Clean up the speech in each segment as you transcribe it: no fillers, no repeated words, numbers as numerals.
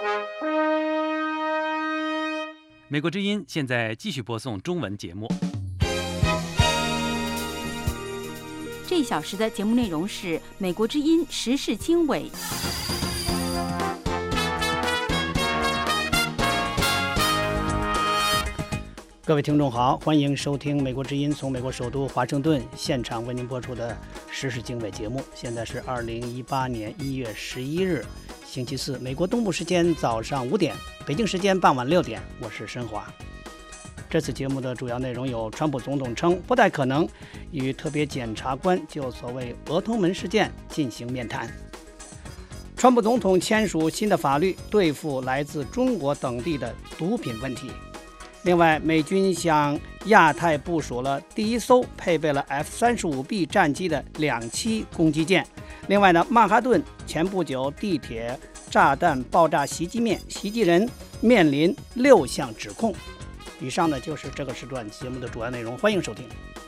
美国之音现在继续播送中文节目。 这一小时的节目内容是美国之音时事经纬。 各位听众好，欢迎收听美国之音从美国首都华盛顿现场为您播出的时事经纬节目。现在是2018年1月11日星期四，美国东部时间早上5点，北京时间傍晚6点，我是申华。这次节目的主要内容有：川普总统称不太可能与特别检察官就所谓俄通门事件进行面谈；川普总统签署新的法律对付来自中国等地的毒品问题；另外，美军向亚太部署了第一艘配备了 F-35B 战机的2栖攻击舰；另外呢，曼哈顿前不久地铁炸弹爆炸袭击人面临6项指控。以上呢就是这个时段节目的主要内容，欢迎收听。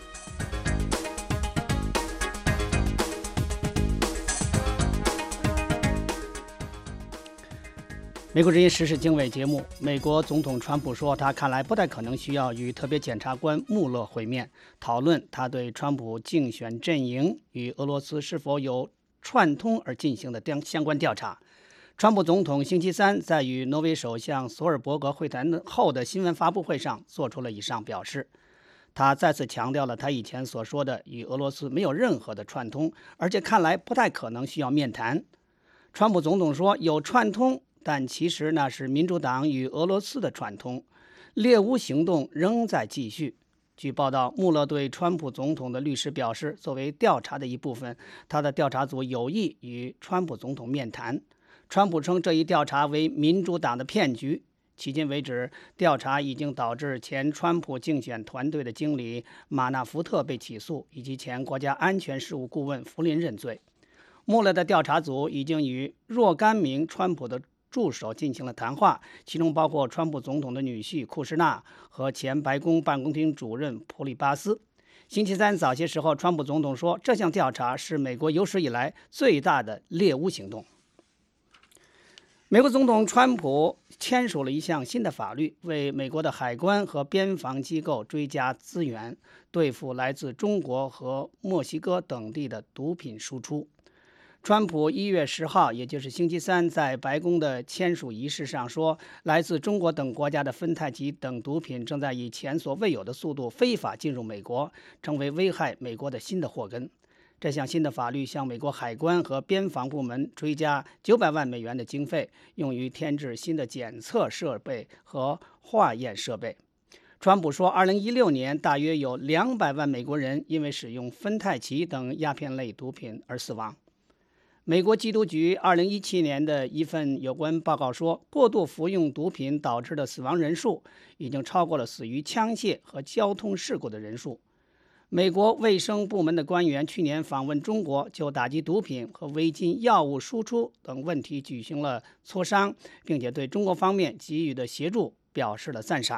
美国之音时事经纬节目，美国总统川普说，他看来不太可能需要与特别检察官穆勒会面，讨论他对川普竞选阵营与俄罗斯是否有串通而进行的相关调查。川普总统星期三在与挪威首相索尔伯格会谈后的新闻发布会上做出了以上表示。他再次强调了他以前所说的与俄罗斯没有任何的串通，而且看来不太可能需要面谈。川普总统说有串通，但其实那是民主党与俄罗斯的串通，猎巫行动仍在继续。据报道，穆勒对川普总统的律师表示，作为调查的一部分，他的调查组有意与川普总统面谈。川普称这一调查为民主党的骗局。迄今为止，调查已经导致前川普竞选团队的经理马纳福特被起诉，以及前国家安全事务顾问弗林认罪。穆勒的调查组已经与若干名川普的助手进行了谈话，其中包括川普总统的女婿库什纳和前白宫办公厅主任普里巴斯。星期三早些时候，川普总统说，这项调查是美国有史以来最大的猎巫行动。美国总统川普签署了一项新的法律，为美国的海关和边防机构追加资源，对付来自中国和墨西哥等地的毒品输出。川普1月10号，也就是星期三，在白宫的签署仪式上说，来自中国等国家的芬太奇等毒品正在以前所未有的速度非法进入美国，成为危害美国的新的祸根。这项新的法律向美国海关和边防部门追加900万美元的经费，用于添置新的检测设备和化验设备。川普说，2016年大约有200万美国人因为使用芬太奇等鸦片类毒品而死亡。美国缉毒局2017年的一份有关报告说，过度服用毒品导致的死亡人数已经超过了死于枪械和交通事故的人数。美国卫生部门的官员去年访问中国，就打击毒品和违禁药物输出等问题举行了磋商，并且对中国方面给予的协助表示了赞赏。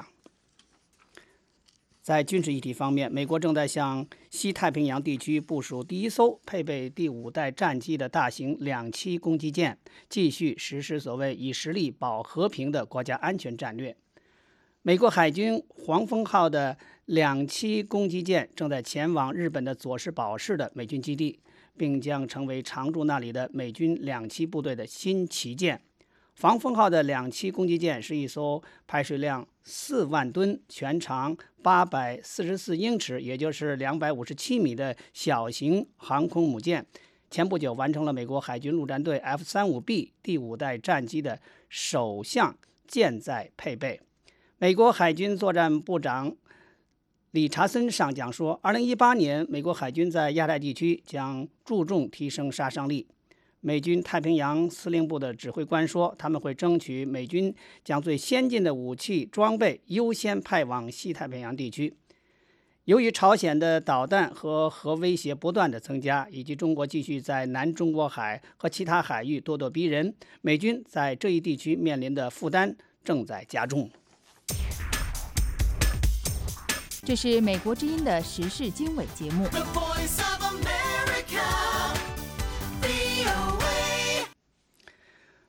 在军事议题方面，美国正在向西太平洋地区部署第一艘配备第5代战机的大型2栖攻击舰，继续实施所谓以实力保和平的国家安全战略。美国海军黄蜂号的2栖攻击舰正在前往日本的佐世保市的美军基地，并将成为常驻那里的美军2栖部队的新旗舰。黄蜂号的2栖攻击舰是一艘排水量4万吨、全长844英尺，也就是257米的小型航空母舰。前不久完成了美国海军陆战队 F-35B 第5代战机的首项舰载配备。美国海军作战部长理查森上将说，2018年美国海军在亚太地区将注重提升杀伤力。美军太平洋司令部的指挥官说，他们会争取美军将最先进的武器装备优先派往西太平洋地区。由于朝鲜的导弹和核威胁不断的增加，以及中国继续在南中国海和其他海域咄咄逼人，美军在这一地区面临的负担正在加重。 这是美国之音的时事经纬节目。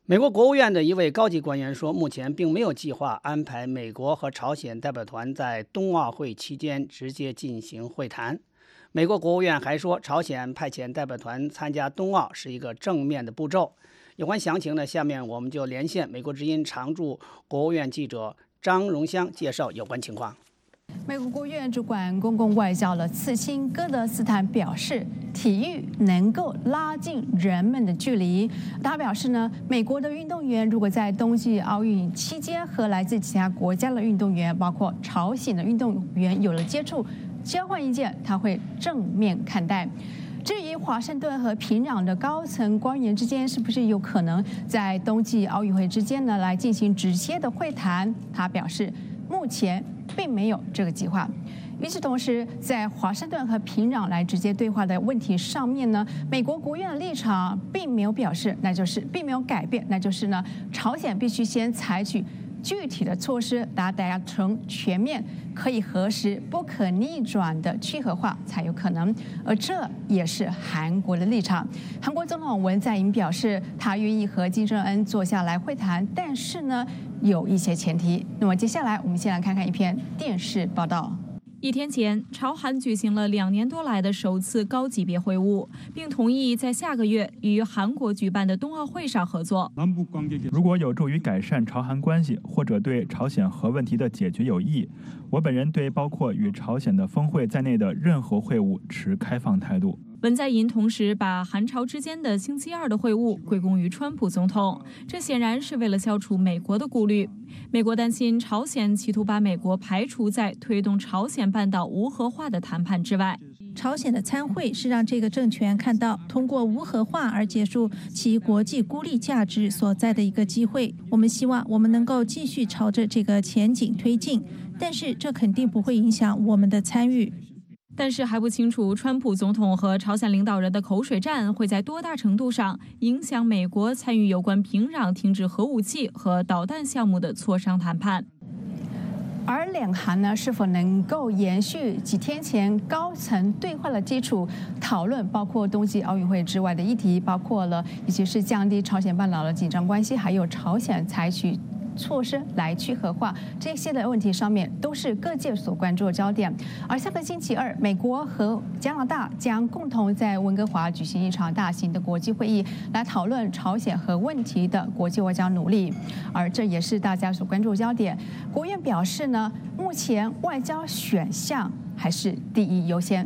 美国国务院的一位高级官员说，目前并没有计划安排美国和朝鲜代表团在冬奥会期间直接进行会谈。美国国务院还说，朝鲜派遣代表团参加冬奥是一个正面的步骤。有关详情呢，下面我们就连线美国之音常驻国务院记者张荣香介绍有关情况。 美国国务院主管公共外交的次卿戈德斯坦表示，体育能够拉近人们的距离。他表示呢，美国的运动员如果在冬季奥运期间和来自其他国家的运动员，包括朝鲜的运动员有了接触，交换意见，他会正面看待。至于华盛顿和平壤的高层官员之间是不是有可能在冬季奥运会之间呢来进行直接的会谈，他表示目前并没有这个计划。与此同时，在华盛顿和平壤来直接对话的问题上面呢，美国国务院的立场并没有表示，那就是并没有改变，那就是呢，朝鲜必须先采取具体的措施，达成全面、可以核实、不可逆转的去核化才有可能。而这也是韩国的立场。韩国总统文在寅表示，他愿意和金正恩坐下来会谈，但是呢，有一些前提。那么接下来，我们先来看看一篇电视报道。 1天前，朝韩举行了2年多来的首次高级别会晤，并同意在下个月与韩国举办的冬奥会上合作。 如果有助于改善朝韩关系，或者对朝鲜核问题的解决有益，我本人对包括与朝鲜的峰会在内的任何会晤持开放态度。 文在寅同时把韩朝之间的星期二的会晤归功于川普总统，这显然是为了消除美国的顾虑。美国担心朝鲜企图把美国排除在推动朝鲜半岛无核化的谈判之外。 朝鲜的参会是让这个政权看到通过无核化而结束其国际孤立价值所在的一个机会。我们希望我们能够继续朝着这个前景推进，但是这肯定不会影响我们的参与。 但是还不清楚川普总统和朝鲜领导人的口水战会在多大程度上影响美国参与有关平壤停止核武器和导弹项目的磋商谈判。 而两韩呢，是否能够延续几天前高层对话的基础，讨论包括冬季奥运会之外的议题，包括了尤其是降低朝鲜半岛的紧张关系，还有朝鲜采取措施来去核化，这些的问题上面都是各界所关注的焦点。而下个星期二，美国和加拿大将共同在温哥华举行一场大型的国际会议，来讨论朝鲜核问题的国际外交努力。而这也是大家所关注的焦点。国务院表示呢，目前外交选项还是第一优先。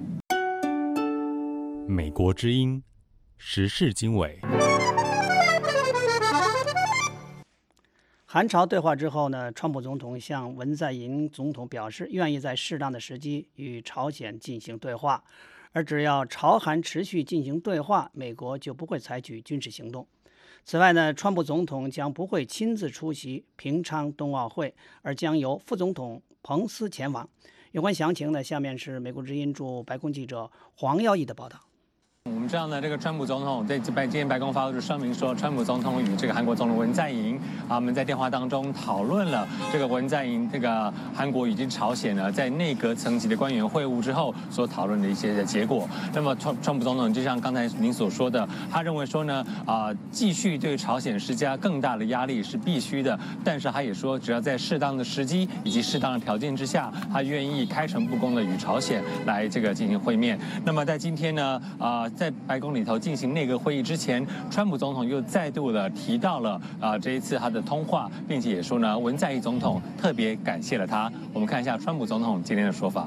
美国之音，时事经纬。 韩朝对话之后呢，川普总统向文在寅总统表示，愿意在适当的时机与朝鲜进行对话，而只要朝韩持续进行对话，美国就不会采取军事行动。此外呢，川普总统将不会亲自出席平昌冬奥会，而将由副总统彭斯前往。有关详情呢，下面是美国之音驻白宫记者黄耀义的报道。 我们知道呢，这个川普总统在今天白宫发布声明说，川普总统与这个韩国总统文在寅他们在电话当中讨论了这个文在寅这个韩国以及朝鲜呢在内阁层级的官员会晤之后所讨论的一些的结果。那么川普总统就像刚才您所说的，他认为说呢继续对朝鲜施加更大的压力是必须的，但是他也说，只要在适当的时机以及适当的条件之下，他愿意开诚布公的与朝鲜来这个进行会面。那么在今天呢在白宫里头进行内阁会议之前，川普总统又再度的提到了这一次他的通话，并且也说呢，文在寅总统特别感谢了他。我们看一下川普总统今天的说法。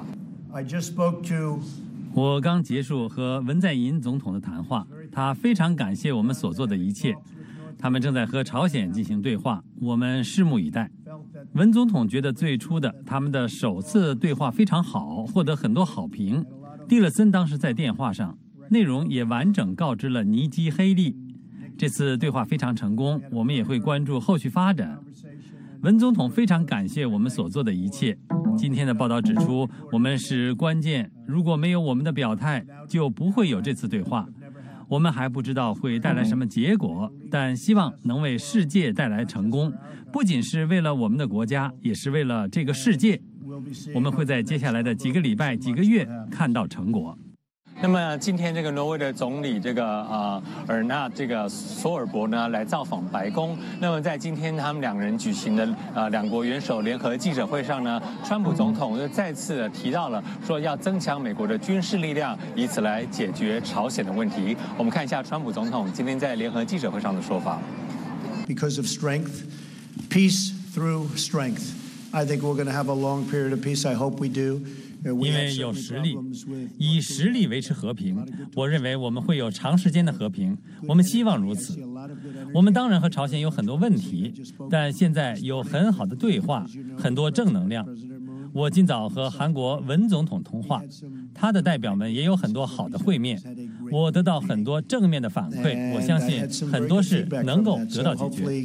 我刚结束和文在寅总统的谈话，他非常感谢我们所做的一切。他们正在和朝鲜进行对话，我们拭目以待。文总统觉得最初的他们的首次对话非常好，获得很多好评。蒂勒森当时在电话上，内容也完整告知了尼基·黑利。这次对话非常成功，我们也会关注后续发展。文总统非常感谢我们所做的一切。今天的报道指出，我们是关键，如果没有我们的表态，就不会有这次对话。我们还不知道会带来什么结果，但希望能为世界带来成功，不仅是为了我们的国家，也是为了这个世界。我们会在接下来的几个礼拜、几个月看到成果。 那么今天这个挪威的总理尔纳索尔伯呢来造访白宫。那么在今天他们两人举行的两国元首联合记者会上呢，川普总统又再次提到了说要增强美国的军事力量，以此来解决朝鲜的问题。我们看一下川普总统今天在联合记者会上的说法。 Because of strength, peace through strength. I think we're going to have a long period of peace. I hope we do. 因为有实力，以实力维持和平，我认为我们会有长时间的和平，我们希望如此。我们当然和朝鲜有很多问题，但现在有很好的对话，很多正能量。我今早和韩国文总统通话，他的代表们也有很多好的会面，我得到很多正面的反馈，我相信很多事能够得到解决。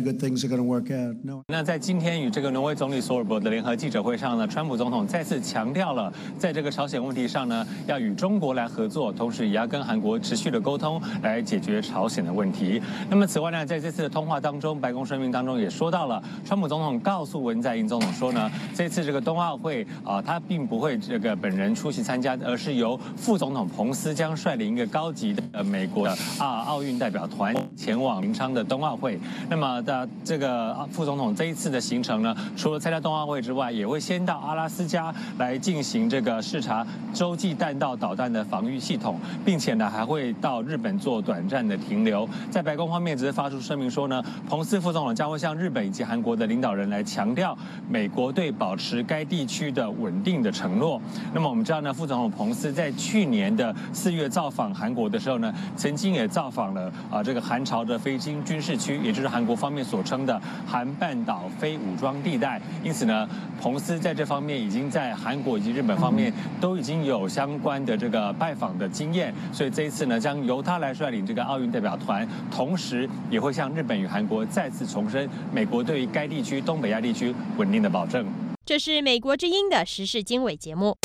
那在今天与这个挪威总理索尔伯的联合记者会上呢，川普总统再次强调了，在这个朝鲜问题上呢，要与中国来合作，同时也要跟韩国持续的沟通，来解决朝鲜的问题。那么此外呢，在这次的通话当中，白宫声明当中也说到了，川普总统告诉文在寅总统说呢，这次这个冬奥会他并不会本人出席参加，而是由副总统彭斯将率领一个高级的美国的奥运代表团前往平昌的冬奥会。那么这个副总统这一次的行程呢，除了参加冬奥会之外，也会先到阿拉斯加来进行这个视察洲际弹道导弹的防御系统，并且呢还会到日本做短暂的停留。在白宫方面只是发出声明说呢，彭斯副总统将会向日本以及韩国的领导人来强调美国对保持该地区的稳定的承诺。那么我们知道呢，副总统彭斯在去年的4月造访韩国的时候呢，曾经也造访了这个韩朝的非军事区，也就是韩国方面所称的韩半岛非武装地带。因此呢，彭斯在这方面已经在韩国以及日本方面都已经有相关的这个拜访的经验，所以这一次呢，将由他来率领这个奥运代表团，同时也会向日本与韩国再次重申美国对于该地区东北亚地区稳定的保证。 这是美国之音的时事经纬节目。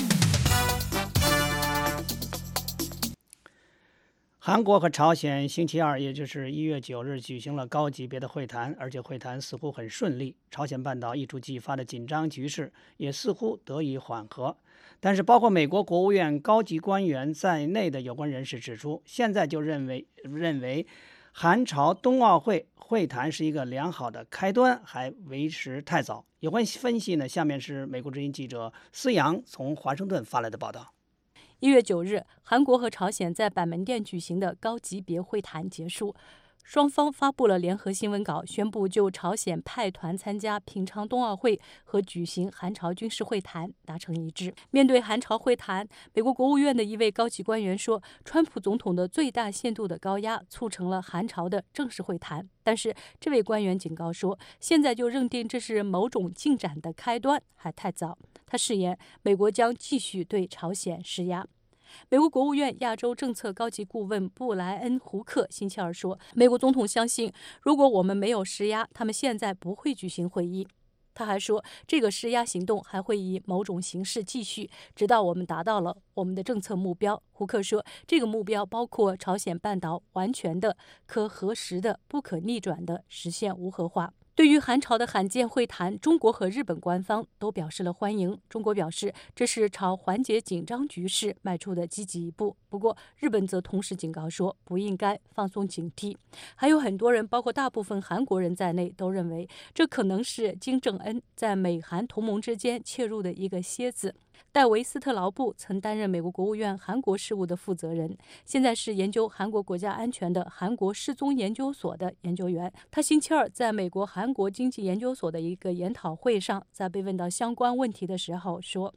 韩国和朝鲜星期二，也就是1月9日举行了高级别的会谈，而且会谈似乎很顺利。朝鲜半岛一触即发的紧张局势也似乎得以缓和。但是包括美国国务院高级官员在内的有关人士指出，现在就认为韩朝冬奥会会谈是一个良好的开端，还为时太早。有关分析呢，下面是美国之音记者思阳从华盛顿发来的报道。 1月9日，韩国和朝鲜在板门店举行的高级别会谈结束，双方发布了联合新闻稿，宣布就朝鲜派团参加平昌冬奥会和举行韩朝军事会谈达成一致。面对韩朝会谈，美国国务院的一位高级官员说，川普总统的最大限度的高压促成了韩朝的正式会谈。但是这位官员警告说，现在就认定这是某种进展的开端还太早。他誓言，美国将继续对朝鲜施压。美国国务院亚洲政策高级顾问布莱恩·胡克星期二说，美国总统相信，如果我们没有施压，他们现在不会举行会议。他还说，这个施压行动还会以某种形式继续，直到我们达到了我们的政策目标。胡克说，这个目标包括朝鲜半岛完全的、可核实的、不可逆转的实现无核化。对于韩朝的罕见会谈，中国和日本官方都表示了欢迎。中国表示，这是朝缓解紧张局势迈出的积极一步。不过，日本则同时警告说，不应该放松警惕。还有很多人，包括大部分韩国人在内，都认为这可能是金正恩在美韩同盟之间切入的一个楔子。戴维斯特劳布曾担任美国国务院韩国事务的负责人，现在是研究韩国国家安全的韩国失踪研究所的研究员。他星期二在美国韩国经济研究所的一个研讨会上，在被问到相关问题的时候说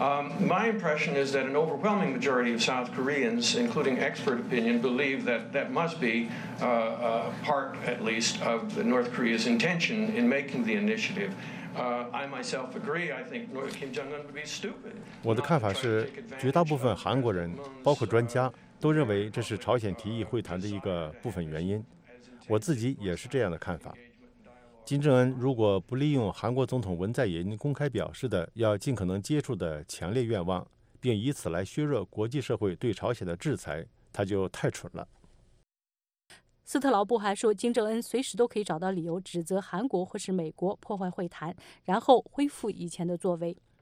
：“My impression is that an overwhelming majority of South Koreans, including expert opinion, believe that must be part, at least, of North Korea's intention in making the initiative.”I myself agree. I think Kim Jong-un would be stupid. 我的看法是，绝大部分韩国人，包括专家，都认为这是朝鲜提议会谈的一个部分原因。我自己也是这样的看法。金正恩如果不利用韩国总统文在寅公开表示的要尽可能接触的强烈愿望，并以此来削弱国际社会对朝鲜的制裁，他就太蠢了。 斯特劳布还说，金正恩随时都可以找到理由指责韩国或是美国破坏会谈，然后恢复以前的作为。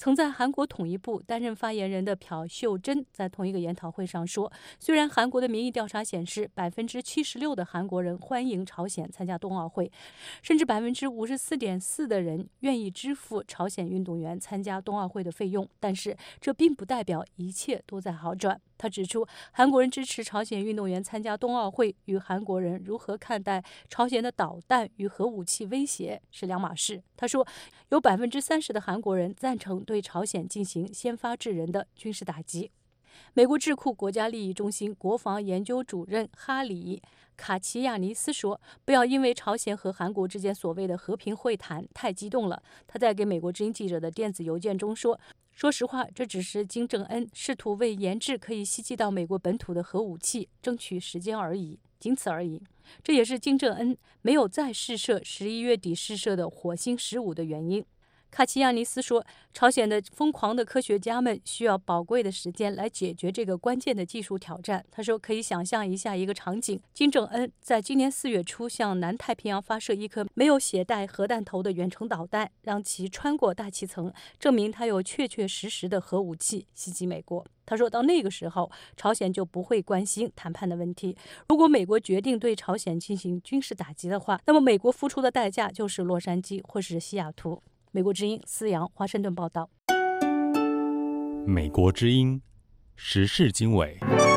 曾在韩国统一部担任发言人的朴秀珍在同一个研讨会上说，虽然韩国的民意调查显示76%的韩国人欢迎朝鲜参加冬奥会，甚至54.4%的人愿意支付朝鲜运动员参加冬奥会的费用，但是这并不代表一切都在好转。他指出，韩国人支持朝鲜运动员参加冬奥会与韩国人如何看待朝鲜的导弹与核武器威胁是两码事。他说，有30%的韩国人赞成对朝鲜进行先发制人的军事打击。美国智库国家利益中心国防研究主任哈里·卡奇亚尼斯说，不要因为朝鲜和韩国之间所谓的和平会谈太激动了。他在给美国之音记者的电子邮件中说，说实话，这只是金正恩试图为研制可以袭击到美国本土的核武器争取时间而已，仅此而已。这也是金正恩没有再试射11月底试射的火星15的原因。卡奇亚尼斯说，朝鲜的疯狂的科学家们需要宝贵的时间来解决这个关键的技术挑战。他说，可以想象一下一个场景，金正恩在今年4月初向南太平洋发射一颗没有携带核弹头的远程导弹，让其穿过大气层，证明他有确确实实的核武器袭击美国。他说，到那个时候，朝鲜就不会关心谈判的问题。如果美国决定对朝鲜进行军事打击的话，那么美国付出的代价就是洛杉矶或是西雅图。美国之音思阳华盛顿报道。 美国之音时事经纬。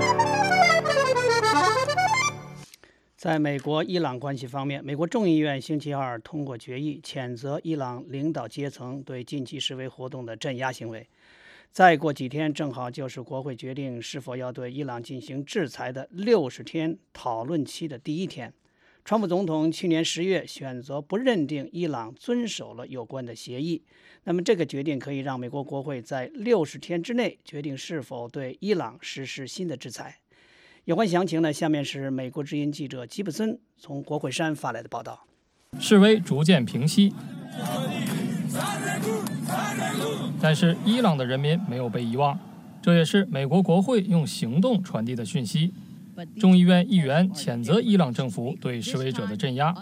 在美国伊朗关系方面，美国众议院星期二通过决议，谴责伊朗领导阶层对近期示威活动的镇压行为。再过几天，正好就是国会决定是否要对伊朗进行制裁的60天讨论期的第一天。川普总统去年10月选择不认定伊朗遵守了有关的协议，那么这个决定可以让美国国会在60天之内决定是否对伊朗实施新的制裁。有关详情呢，下面是美国之音记者吉普森从国会山发来的报道。 示威逐渐平息，但是伊朗的人民没有被遗忘，这也是美国国会用行动传递的讯息。众议院议员谴责伊朗政府对示威者的镇压。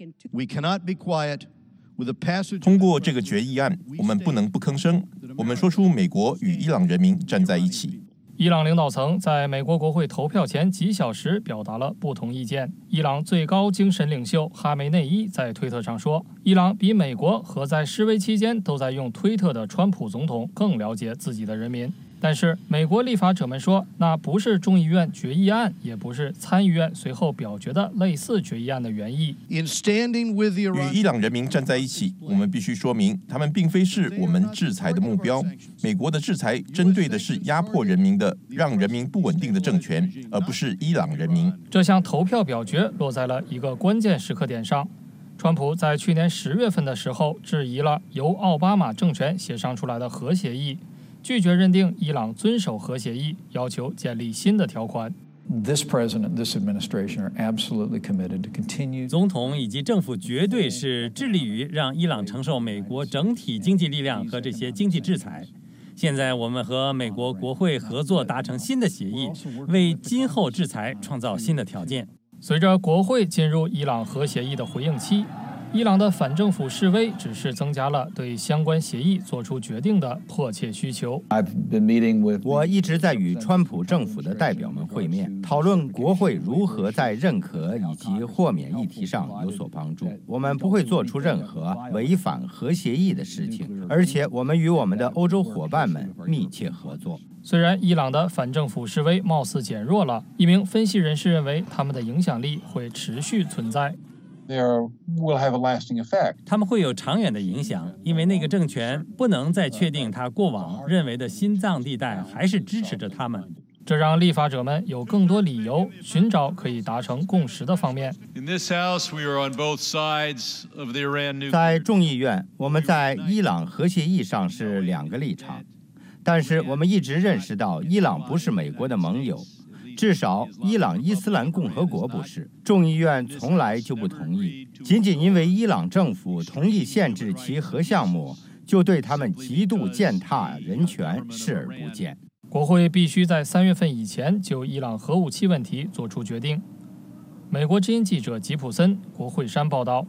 通过这个决议案，我们不能不吭声，我们说出美国与伊朗人民站在一起。 伊朗领导层在美国国会投票前几小时表达了不同意见。伊朗最高精神领袖哈梅内伊在推特上说，伊朗比美国和在示威期间都在用推特的川普总统更了解自己的人民。但是美国立法者们说，那不是众议院决议案，也不是参议院随后表决的类似决议案的原意。 与伊朗人民站在一起，我们必须说明，他们并非是我们制裁的目标。美国的制裁针对的是压迫人民的、让人民不稳定的政权，而不是伊朗人民。 这项投票表决落在了一个关键时刻点上。川普在去年10月份的时候质疑了由奥巴马政权协商出来的核协议，拒绝认定伊朗遵守核协议，要求建立新的条款。 总统以及政府绝对是致力于让伊朗承受美国整体经济力量和这些经济制裁。现在我们和美国国会合作达成新的协议，为今后制裁创造新的条件。 随着国会进入伊朗核协议的回应期，伊朗的反政府示威只是增加了对相关协议做出决定的迫切需求。 我一直在与川普政府的代表们会面，讨论国会如何在认可以及豁免议题上有所帮助。我们不会做出任何违反核协议的事情，而且我们与我们的欧洲伙伴们密切合作。 虽然伊朗的反政府示威貌似减弱了，一名分析人士认为他们的影响力会持续存在。 他们会有长远的影响，因为那个政权不能再确定他过往认为的心脏地带还是支持着他们。 这让立法者们有更多理由寻找可以达成共识的方面。 在众议院，我们在伊朗核协议上是两个立场，但是我们一直认识到伊朗不是美国的盟友。至少伊朗伊斯兰共和国不是，众议院从来就不同意。仅仅因为伊朗政府同意限制其核项目，就对他们极度践踏人权视而不见。 国会必须在3月份以前就伊朗核武器问题做出决定。美国之音记者吉普森，国会山报道。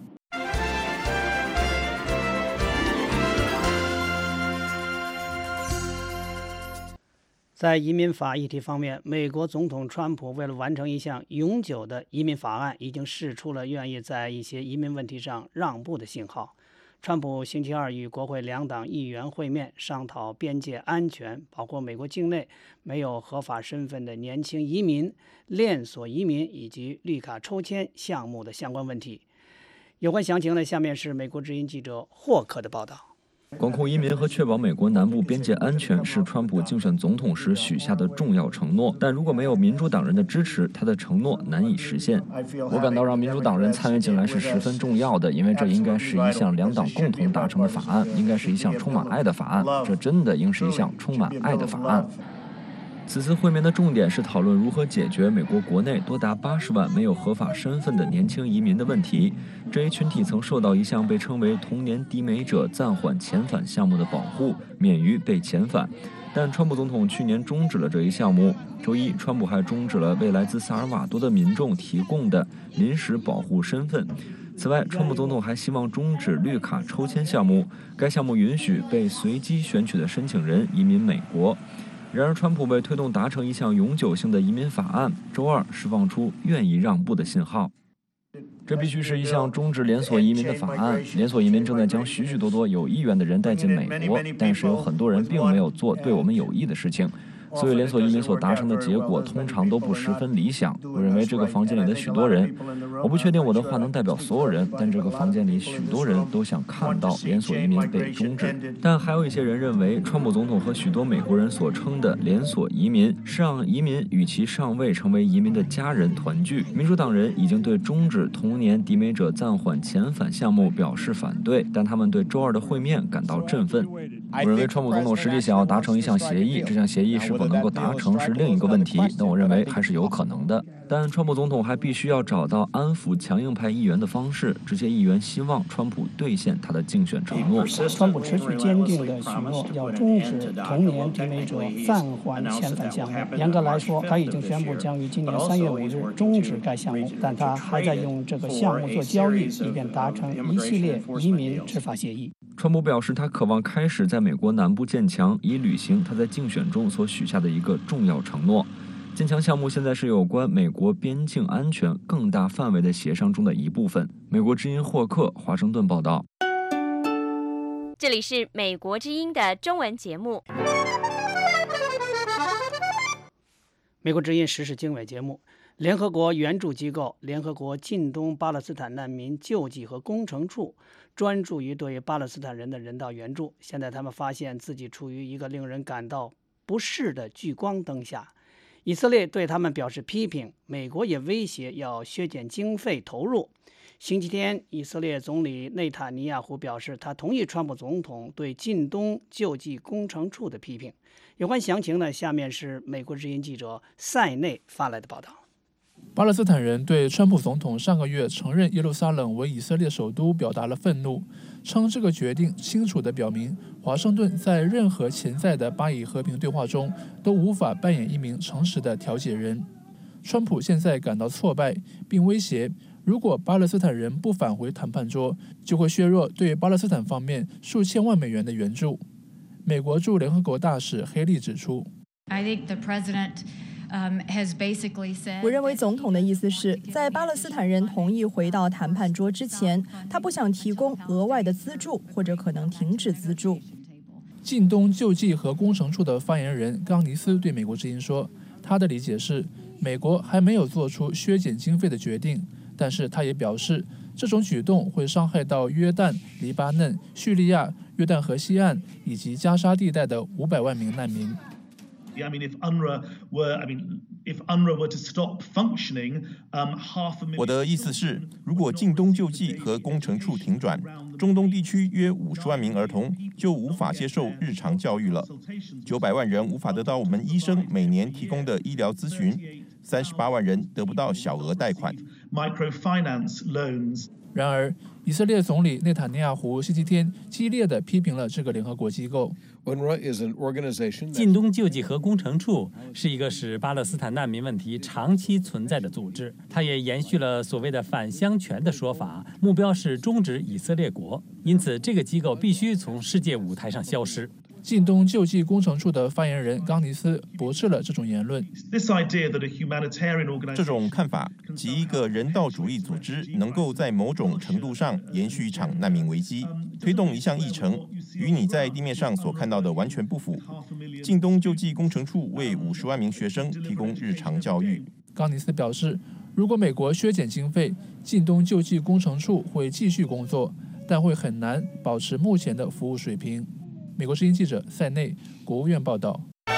在移民法议题方面，美国总统川普为了完成一项永久的移民法案，已经释出了愿意在一些移民问题上让步的信号。川普星期二与国会两党议员会面，商讨边界安全，包括美国境内没有合法身份的年轻移民、链锁移民以及绿卡抽签项目的相关问题。有关详情呢，下面是美国之音记者霍克的报道。 管控移民和确保美国南部边界安全是川普竞选总统时许下的重要承诺，但如果没有民主党人的支持，他的承诺难以实现。我感到让民主党人参与进来是十分重要的，因为这应该是一项两党共同达成的法案，应该是一项充满爱的法案，这真的应是一项充满爱的法案。此次会面的重点是讨论如何解决美国国内多达80万没有合法身份的年轻移民的问题。这一群体曾受到一项被称为童年抵美者暂缓遣返项目的保护，免于被遣返。但川普总统去年终止了这一项目。周一，川普还终止了为来自萨尔瓦多的民众提供的临时保护身份。此外，川普总统还希望终止绿卡抽签项目，该项目允许被随机选取的申请人移民美国。然而，川普为推动达成一项永久性的移民法案，周二释放出愿意让步的信号。这必须是一项终止连锁移民的法案。连锁移民正在将许许多多有意愿的人带进美国，但是有很多人并没有做对我们有益的事情。所以连锁移民所达成的结果通常都不十分理想。我认为这个房间里的许多人，我不确定我的话能代表所有人，但这个房间里许多人都想看到连锁移民被终止。但还有一些人认为，川普总统和许多美国人所称的连锁移民是让移民与其尚未成为移民的家人团聚。民主党人已经对终止童年抵美者暂缓遣返项目表示反对，但他们对周二的会面感到振奋。我认为川普总统实际想要达成一项协议，这项协议是否能够达成是另一个问题，但我认为还是有可能的。但川普总统还必须要找到安抚强硬派议员的方式，这些议员希望川普兑现他的竞选承诺。 川普持续坚定地许诺要终止童年抵美者暂缓遣返项目。严格来说，他已经宣布将于今年3月5日终止该项目，但他还在用这个项目做交易，以便达成一系列移民执法协议。 川普表示，他渴望开始在美国南部建墙，以履行他在竞选中所许下的一个重要承诺。建墙项目现在是有关美国边境安全更大范围的协商中的一部分。美国之音霍克，华盛顿报道。 这里是美国之音的中文节目。 美国之音时事经纬节目。联合国援助机构联合国近东巴勒斯坦难民救济和工程处专注于对巴勒斯坦人的人道援助。现在他们发现自己处于一个令人感到不适的聚光灯下。以色列对他们表示批评，美国也威胁要削减经费投入。星期天，以色列总理内塔尼亚胡表示，他同意川普总统对近东救济工程处的批评。有关详情呢，下面是美国之音记者塞内发来的报道。 巴勒斯坦人对川普总统上个月承认耶路撒冷为以色列首都表达了愤怒，称这个决定清楚地表明华盛顿在任何潜在的巴以和平对话中都无法扮演一名诚实的调解人。川普现在感到挫败，并威胁如果巴勒斯坦人不返回谈判桌，就会削弱对巴勒斯坦方面数千万美元的援助。美国驻联合国大使黑利指出， 我认为总统的意思是在巴勒斯坦人同意回到谈判桌之前，他不想提供额外的资助，或者可能停止资助。 近东救济和工程处的发言人冈尼斯对美国之音说，他的理解是美国还没有做出削减经费的决定，但是他也表示这种举动会伤害到约旦、黎巴嫩、叙利亚、约旦河西岸以及加沙地带的500万名难民。 我的意思是，如果近东救济和工程处停转，中东地区约50万名儿童就无法接受日常教育了，900万人无法得到我们医生每年提供的医疗咨询，38万人得不到小额贷款。 然而，以色列总理内塔尼亚胡星期天激烈地批评了这个联合国机构。 近东救济和工程处是一个使巴勒斯坦难民问题长期存在的组织，它也延续了所谓的返乡权的说法，目标是终止以色列国。因此，这个机构必须从世界舞台上消失。 近东救济工程处的发言人冈尼斯驳斥了这种言论。 这种看法，即一个人道主义组织能够在某种程度上延续一场难民危机，推动一项议程，与你在地面上所看到的完全不符。近东救济工程处为50万名学生提供日常教育。 冈尼斯表示，如果美国削减经费，近东救济工程处会继续工作，但会很难保持目前的服务水平。美国之音记者塞内，国务院报道。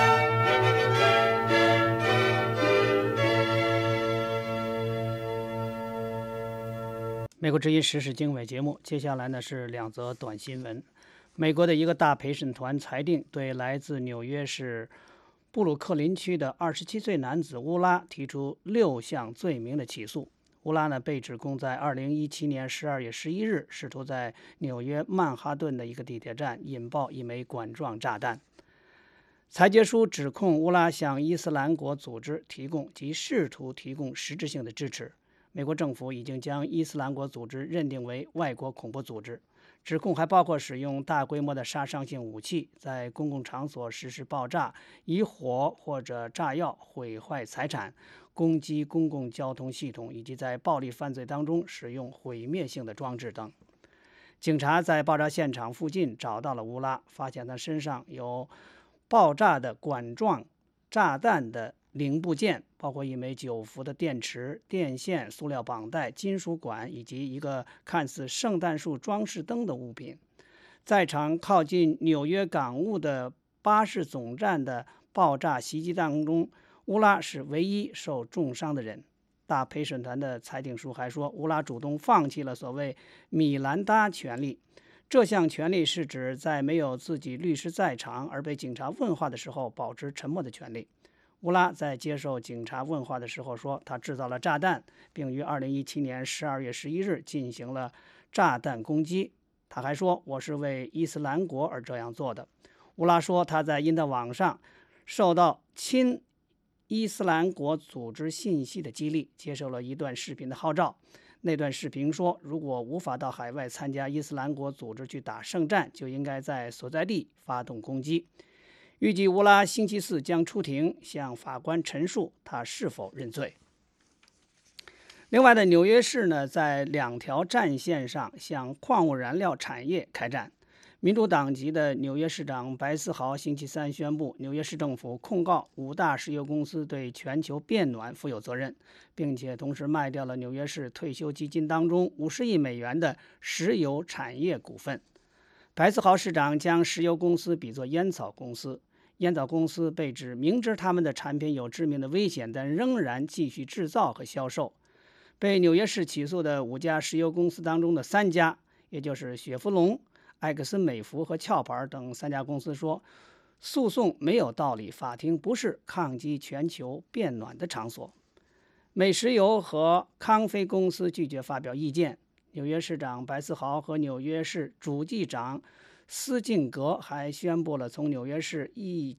美国之音时事经纬节目，接下来呢是2则短新闻。美国的一个大陪审团裁定对来自纽约市布鲁克林区的27岁男子乌拉提出6项罪名的起诉。乌拉呢被指控在2017年12月11日试图在纽约曼哈顿的一个地铁站引爆一枚管状炸弹。裁决书指控乌拉向伊斯兰国组织提供及试图提供实质性的支持。美国政府已经将伊斯兰国组织认定为外国恐怖组织。指控还包括使用大规模的杀伤性武器，在公共场所实施爆炸，以火或者炸药毁坏财产，攻击公共交通系统，以及在暴力犯罪当中使用毁灭性的装置等。警察在爆炸现场附近找到了乌拉，发现他身上有爆炸的管状炸弹的零部件，包括一枚9伏的电池、电线、塑料绑带、金属管以及一个看似圣诞树装饰灯的物品。在场靠近纽约港务的巴士总站的爆炸袭击当中，乌拉是唯一受重伤的人。大陪审团的裁定书还说，乌拉主动放弃了所谓米兰达权利。这项权利是指在没有自己律师在场而被警察问话的时候保持沉默的权利。乌拉在接受警察问话的时候说，他制造了炸弹，并于2017年12月11日进行了炸弹攻击。他还说，我是为伊斯兰国而这样做的。乌拉说，他在因特网上受到亲伊斯兰国组织信息的激励，接受了一段视频的号召。那段视频说，如果无法到海外参加伊斯兰国组织去打圣战，就应该在所在地发动攻击。预计乌拉星期4将出庭，向法官陈述他是否认罪。另外的，纽约市呢，在2条战线上向矿物燃料产业开战。民主党籍的纽约市长白思豪星期3宣布，纽约市政府控告5大石油公司对全球变暖负有责任，并且同时卖掉了纽约市退休基金当中50亿美元的石油产业股份。白思豪市长将石油公司比作烟草公司，烟草公司被指明知他们的产品有致命的危险，但仍然继续制造和销售。被纽约市起诉的5家石油公司当中的3家，也就是雪佛龙、埃克森美孚和壳牌等3家公司说，诉讼没有道理，法庭不是抗击全球变暖的场所。美石油和康菲公司拒绝发表意见。纽约市长白思豪和纽约市主计长斯敬格还宣布了从纽约市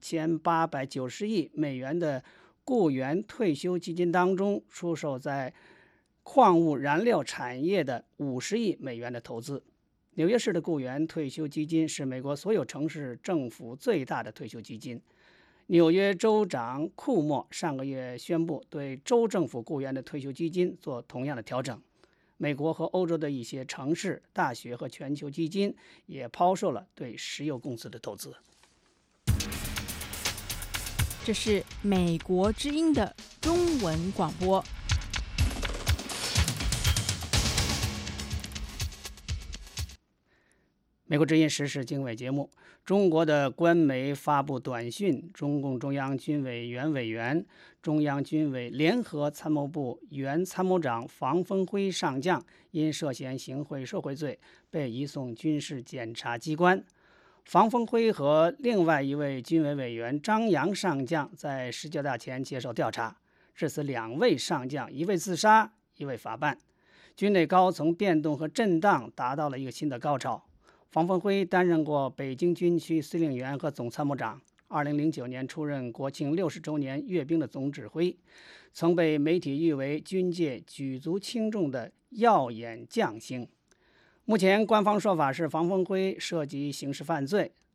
1890亿美元的雇员退休基金当中出售在矿物燃料产业的50亿美元的投资。纽约市的雇员退休基金是美国所有城市政府最大的退休基金。纽约州长库莫上个月宣布对州政府雇员的退休基金做同样的调整。美国和欧洲的一些城市、大学和全球基金也抛售了对石油公司的投资。 这是美国之音的中文广播。 美国之音时事经纬节目，中国的官媒发布短讯，中共中央军委原委员、中央军委联合参谋部原参谋长房峰辉上将因涉嫌行贿受贿罪被移送军事检察机关。房峰辉和另外一位军委委员张扬上将在19大前接受调查，至此2位上将，一位自杀，一位法办。军内高层变动和震荡达到了一个新的高潮。房峰辉担任过北京军区司令员和总参谋长，2009年出任国庆60周年阅兵的总指挥，曾被媒体誉为军界举足轻重的耀眼将星。目前官方说法是房峰辉涉及刑事犯罪，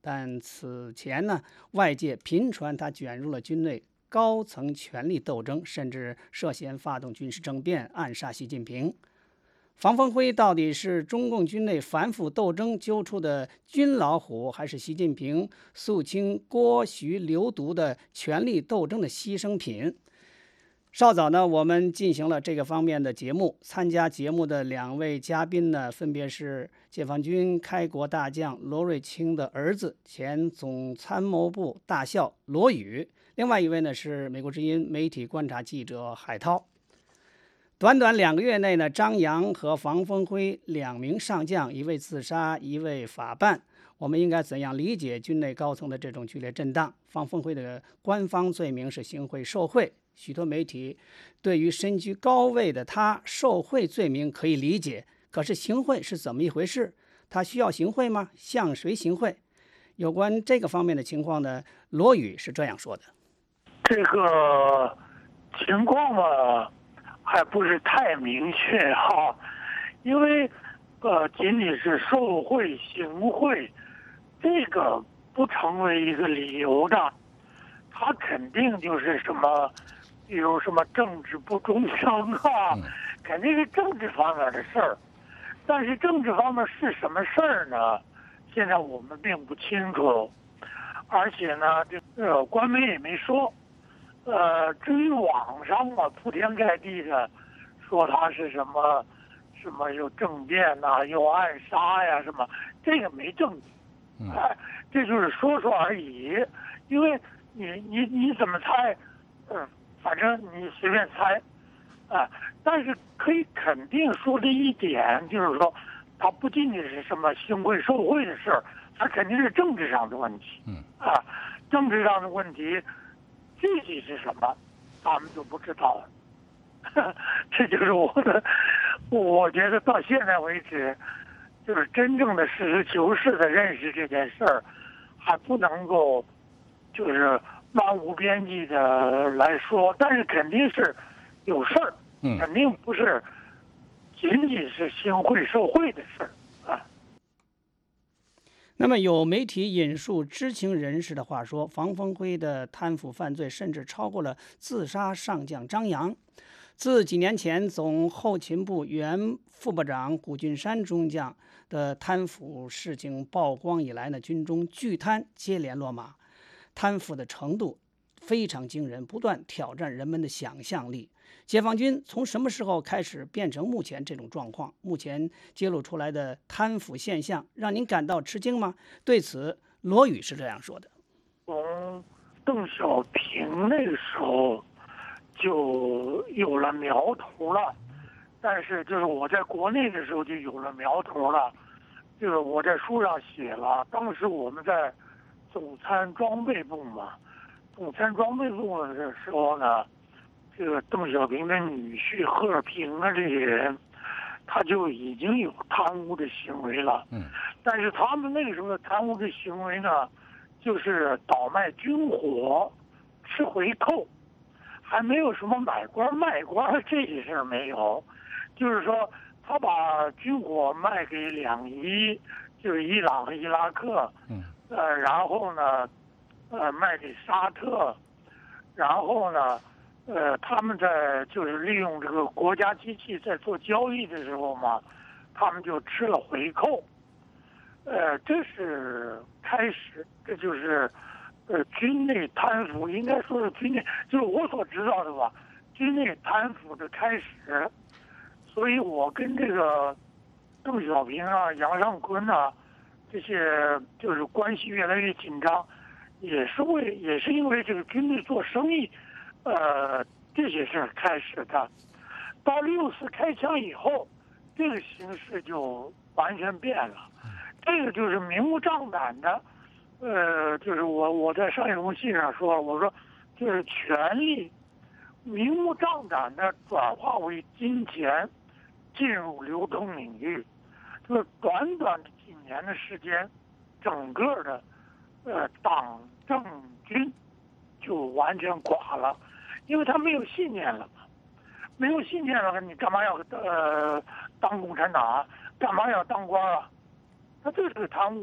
但此前呢，外界频传他卷入了军内高层权力斗争，甚至涉嫌发动军事政变，暗杀习近平。房峰辉到底是中共军内反腐斗争揪出的军老虎，还是习近平肃清郭徐流毒的权力斗争的牺牲品？稍早呢，我们进行了这个方面的节目。参加节目的2位嘉宾呢，分别是解放军开国大将罗瑞卿的儿子，前总参谋部大校罗宇；另外一位呢是美国之音媒体观察记者海涛。短短2个月内呢，张扬和房峰辉2名上将，一位自杀，一位法办。我们应该怎样理解军内高层的这种剧烈震荡？房峰辉的官方罪名是行贿受贿。许多媒体对于身居高位的他受贿罪名可以理解，可是行贿是怎么一回事？他需要行贿吗？向谁行贿？有关这个方面的情况呢，罗宇是这样说的： 这个情况嘛，还不是太明确哈，因为仅仅是受贿行贿，这个不成为一个理由的，他肯定就是什么。比如什么政治不忠诚啊，肯定是政治方面的事儿。但是政治方面是什么事儿呢？现在我们并不清楚。而且呢，官媒也没说。至于网上嘛，铺天盖地的说他是什么有政变呐、有暗杀呀什么，这个没证据。这就是说说而已。因为你怎么猜？反正你随便猜，但是可以肯定说的一点就是说，它不仅仅是什么行贿受贿的事儿，它肯定是政治上的问题。政治上的问题具体是什么，咱们就不知道了。这就是我觉得到现在为止，就是真正的实事求是的认识这件事儿，还不能够就是漫无边际的来说，但是肯定是有事儿，肯定不是仅仅是行贿受贿的事儿啊。 那么有媒体引述知情人士的话说，房峰辉的贪腐犯罪甚至超过了自杀上将张扬。自几年前总后勤部原副部长谷俊山中将的贪腐事情曝光以来呢，军中巨贪接连落马，贪腐的程度非常惊人，不断挑战人们的想象力。解放军从什么时候开始变成目前这种状况？目前揭露出来的贪腐现象让您感到吃惊吗？对此，罗宇是这样说的： 从邓小平那个时候就有了苗头了，但是就是我在国内的时候就有了苗头了。就是我在书上写了，当时我们在总参装备部嘛，总参装备部的时候呢，这个邓小平的女婿贺尔平啊，这些人，他就已经有贪污的行为了。但是他们那个时候的贪污的行为呢，就是倒卖军火、吃回扣，还没有什么买官卖官这些事儿没有。就是说，他把军火卖给两伊，就是伊朗和伊拉克。然后呢，卖给沙特，然后呢，他们在就是利用这个国家机器在做交易的时候嘛，他们就吃了回扣，这是开始，这就是军内贪腐，应该说是军内，就是我所知道的吧，军内贪腐的开始，所以我跟这个邓小平啊、杨尚昆啊。这些就是关系越来越紧张，也是因为这个军队做生意，这些事儿开始的。到6·4开枪以后，这个形势就完全变了。这个就是明目张胆的，就是我在上一封信上说，我说就是权力明目张胆的转化为金钱，进入流通领域，就是短短的几年的时间，整个的党政军就完全垮了，因为他没有信念了嘛，没有信念了，你干嘛要当共产党啊？干嘛要当官啊？他就是贪污嘛。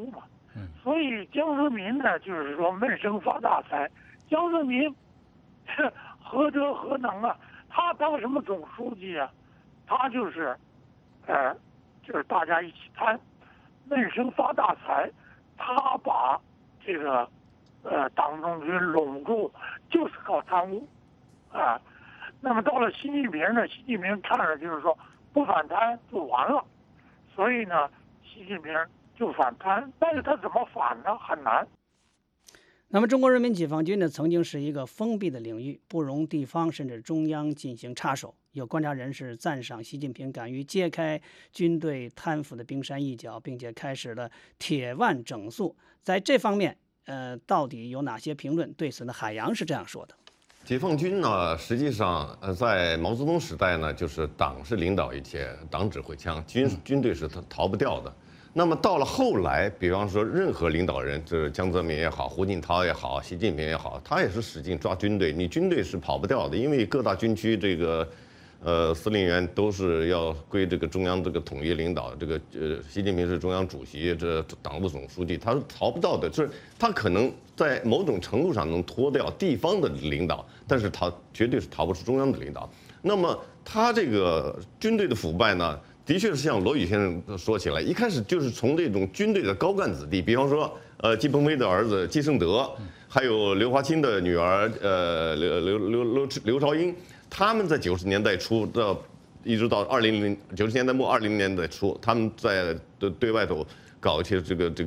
所以江泽民呢，就是说闷声发大财。江泽民何德何能啊？他当什么总书记啊？他就是大家一起贪，闷声发大财。他把这个党中军拢住，就是靠贪污啊。那么到了习近平呢，习近平看着就是说不反贪就完了，所以呢，习近平就反贪，但是他怎么反呢？很难。 那么，中国人民解放军呢，曾经是一个封闭的领域，不容地方甚至中央进行插手。有观察人士赞赏习近平敢于揭开军队贪腐的冰山一角，并且开始了铁腕整肃。在这方面，到底有哪些评论？对此呢，海洋是这样说的： 解放军呢，实际上在毛泽东时代呢，就是党是领导一切，党指挥枪，军队是逃不掉的。那么到了后来，比方说任何领导人，就是江泽民也好，胡锦涛也好，习近平也好，他也是使劲抓军队。你军队是跑不掉的，因为各大军区这个司令员都是要归这个中央这个统一领导。这个习近平是中央主席，这党务总书记，他是逃不掉的。就是他可能在某种程度上能脱掉地方的领导，但是他绝对是逃不出中央的领导。那么他这个军队的腐败呢？的确是像罗宇先生说起来，一开始就是从这种军队的高干子弟，比方说季鹏飞的儿子季胜德，还有刘华清的女儿刘朝英，他们在90年代初一直到90年代末20年代初，他们在对外头搞一些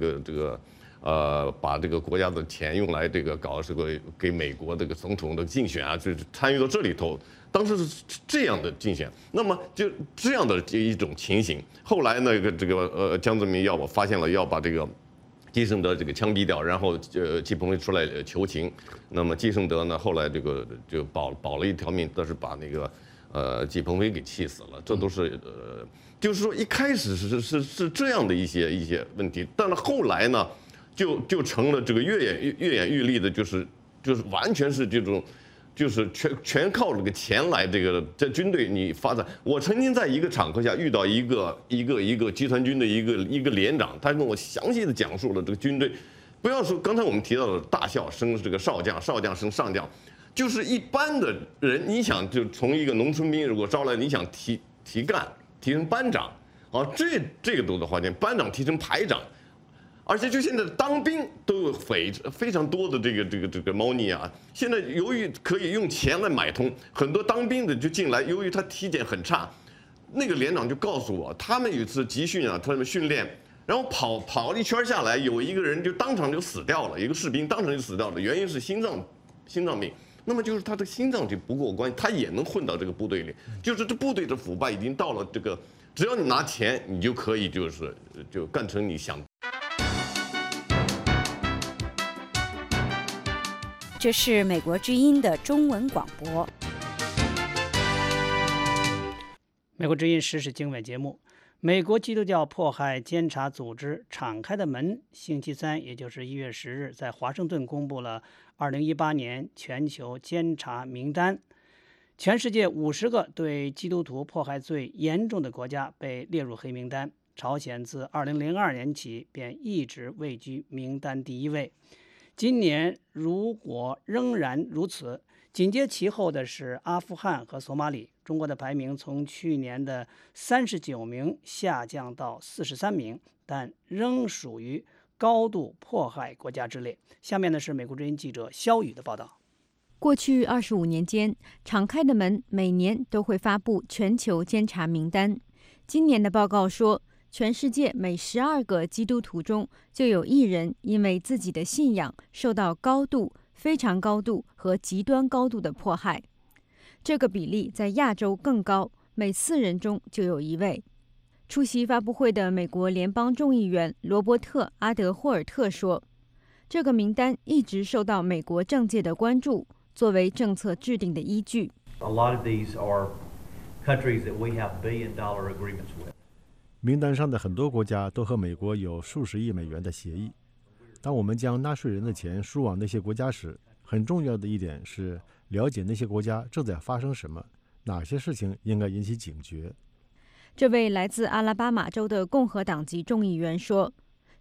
把这个国家的钱用来搞这个给美国这个总统的竞选啊，就是参与到这里头。当时是这样的竞选，那么就这样的一种情形。后来呢，江泽民发现了要把这个季胜德枪毙掉，然后季鹏飞出来求情。那么季胜德呢，后来就保了一条命，但是把季鹏飞给气死了。这都是就是说一开始是这样的一些问题，但是后来呢，就成了这个越演愈烈的，就是完全是这种。就是全靠这个钱来在军队你发展。我曾经在一个场合下遇到一个集团军的一个连长，他跟我详细的讲述了这个军队。不要说刚才我们提到的大校升这个少将，少将升上将，就是一般的人，你想就从一个农村兵如果招来，你想提干提成班长啊，这个都得花钱，班长提成排长。而且就现在当兵都有非常多的这个猫腻啊！现在由于可以用钱来买通，很多当兵的就进来，由于他体检很差，那个连长就告诉我，他们有一次集训啊，他们训练，然后跑了一圈下来，有一个人就当场就死掉了，一个士兵当场就死掉了，原因是心脏病。那么就是他的心脏就不过关，他也能混到这个部队里，就是这部队的腐败已经到了只要你拿钱，你就可以就干成你想。 这是美国之音的中文广播。 美国之音时事经纬节目，美国基督教迫害监察组织敞开的门星期三，也就是1月10日，在华盛顿公布了2018年全球监察名单。全世界50个对基督徒迫害最严重的国家被列入黑名单。朝鲜自2002年起便一直位居名单第1位。今年如果仍然如此，紧接其后的是阿富汗和索马里。中国的排名从去年的39名下降到43名，但仍属于高度迫害国家之列。下面呢是美国之音记者肖宇的报道。 过去25年间，敞开的门每年都会发布全球监察名单。今年的报告说，全世界每12个基督徒中就有1人因为自己的信仰受到高度、非常高度和极端高度的迫害。这个比例在亚洲更高，每4人中就有1位。出席发布会的美国联邦众议员罗伯特·阿德霍尔特说，这个名单一直受到美国政界的关注，作为政策制定的依据。 A lot of these are countries that we have billion-dollar agreements with. 名单上的很多国家都和美国有数十亿美元的协议。当我们将纳税人的钱输往那些国家时，很重要的一点是了解那些国家正在发生什么，哪些事情应该引起警觉。 这位来自阿拉巴马州的共和党籍众议员说，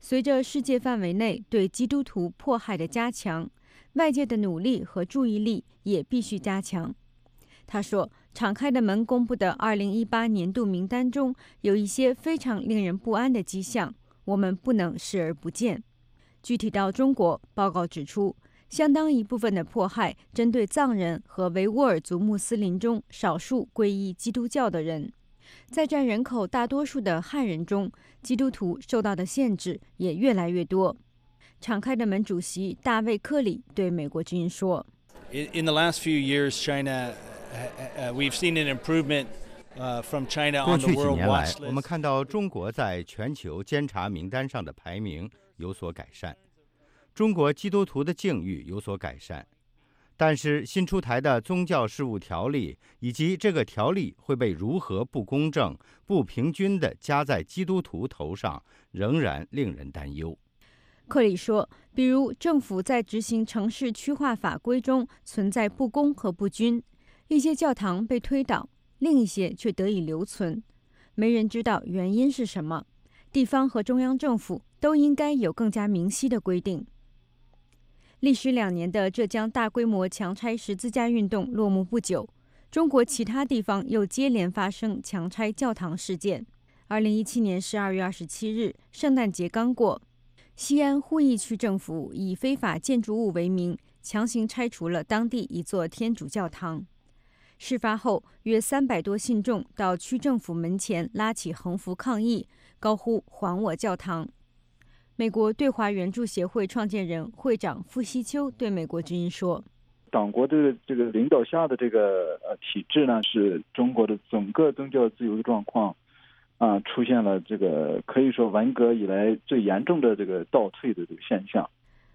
随着世界范围内对基督徒迫害的加强，外界的努力和注意力也必须加强。他说，敞开的门公布的2018年度名单中有一些非常令人不安的迹象，我们不能视而不见。具体到中国，报告指出，相当一部分的迫害针对藏人和维吾尔族穆斯林中少数皈依基督教的人。在占人口大多数的汉人中，基督徒受到的限制也越来越多。敞开的门主席大卫·克里对美国之音说 ：“In the last few years, China, we've seen an improvement from China on the world watch list.” 过去几年来，我们看到中国在全球监察名单上的排名有所改善，中国基督徒的境遇有所改善。但是新出台的宗教事务条例以及这个条例会被如何不公正、不平均地加在基督徒头上，仍然令人担忧。 克里说，比如政府在执行城市区划法规中存在不公和不均，一些教堂被推倒，另一些却得以留存，没人知道原因是什么。地方和中央政府都应该有更加明晰的规定。历时2年的浙江大规模强拆十字架运动落幕不久，中国其他地方又接连发生强拆教堂事件。2017年12月27日，圣诞节刚过，西安鄠邑区政府以非法建筑物为名，强行拆除了当地一座天主教堂。事发后，约300多信众到区政府门前拉起横幅抗议，高呼“还我教堂”。美国对华援助协会创建人、会长傅锡秋对美国之音说：“ 党国的这个领导下的这个体制呢，是中国的整个宗教自由的状况出现了这个可以说文革以来最严重的这个倒退的这个现象。”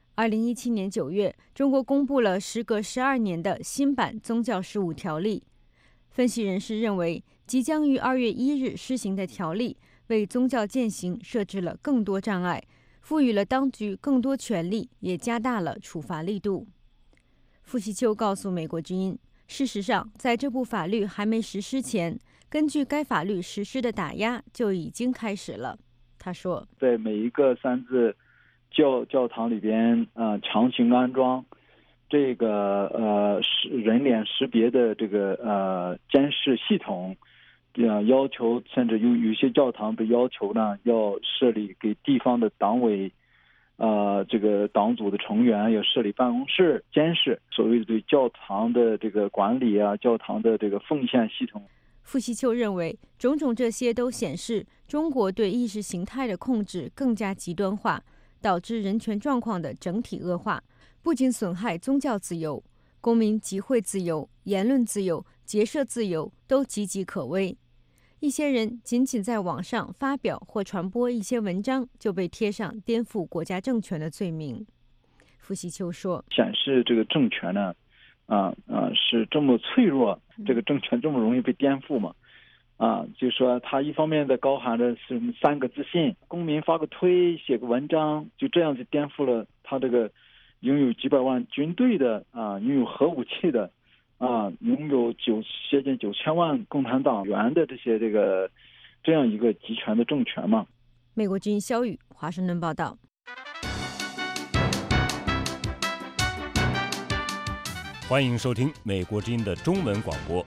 2017年9月，中国公布了时隔12年的新版宗教事务条例。分析人士认为，即将于2月1日施行的条例为宗教践行设置了更多障碍，赋予了当局更多权力，也加大了处罚力度。傅锡秋告诉美国之音，事实上，在这部法律还没实施前，根据该法律实施的打压就已经开始了。他说， 在每一个三自教堂里边强行安装这个人脸识别的这个监视系统，要求甚至有些教堂被要求呢要设立给地方的党委这个党组的成员要设立办公室监视，所谓的对教堂的这个管理教堂的这个奉献系统。 傅锡秋认为，种种这些都显示中国对意识形态的控制更加极端化，导致人权状况的整体恶化，不仅损害宗教自由，公民集会自由、言论自由、结社自由都岌岌可危。一些人仅在网上发表或传播一些文章，就被贴上颠覆国家政权的罪名。傅锡秋说， 显示这个政权呢是这么脆弱，这个政权这么容易被颠覆嘛？就说他一方面在高喊着是3个自信，公民发个推写个文章，就这样就颠覆了他这个拥有几百万军队的拥有核武器的拥有接近9000万共产党员的这样一个集权的政权嘛。 美国之音肖宇华盛顿报道。 欢迎收听美国之音的中文广播。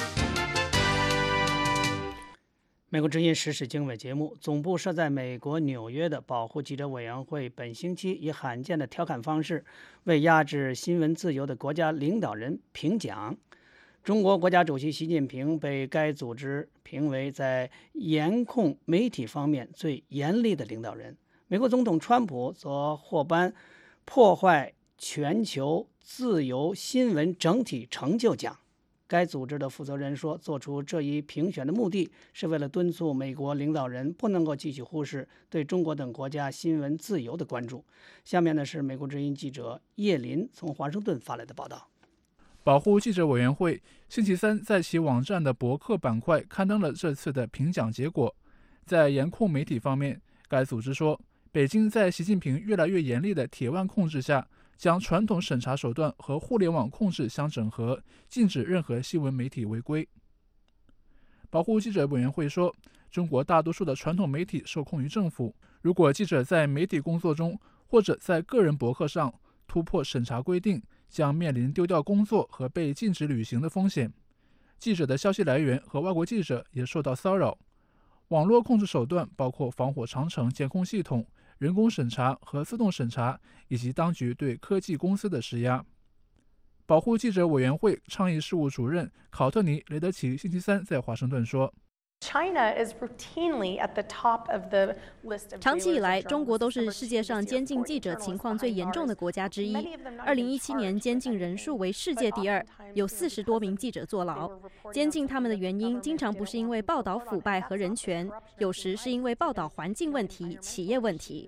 美国之音时事经纬节目总部设在美国纽约的保护记者委员会本星期以罕见的调侃方式为压制新闻自由的国家领导人评奖。中国国家主席习近平被该组织评为在严控媒体方面最严厉的领导人。美国总统川普则获颁破坏全球自由新闻整体成就奖。该组织的负责人说，做出这一评选的目的是为了敦促美国领导人不能够继续忽视对中国等国家新闻自由的关注。下面呢是美国之音记者叶林从华盛顿发来的报道。 保护记者委员会星期三在其网站的博客板块刊登了这次的评奖结果。在严控媒体方面，该组织说，北京在习近平越来越严厉的铁腕控制下，将传统审查手段和互联网控制相整合，禁止任何新闻媒体违规。保护记者委员会说，中国大多数的传统媒体受控于政府， 如果记者在媒体工作中或者在个人博客上突破审查规定，将面临丢掉工作和被禁止旅行的风险。记者的消息来源和外国记者也受到骚扰。网络控制手段包括防火长城监控系统、人工审查和自动审查，以及当局对科技公司的施压。保护记者委员会倡议事务主任考特尼·雷德奇星期三在华盛顿说， 长期以来，中国都是世界上监禁记者情况最严重的国家之一。2017年监禁人数为世界第2，有40多名记者坐牢。监禁他们的原因经常不是因为报道腐败和人权，有时是因为报道环境问题、企业问题。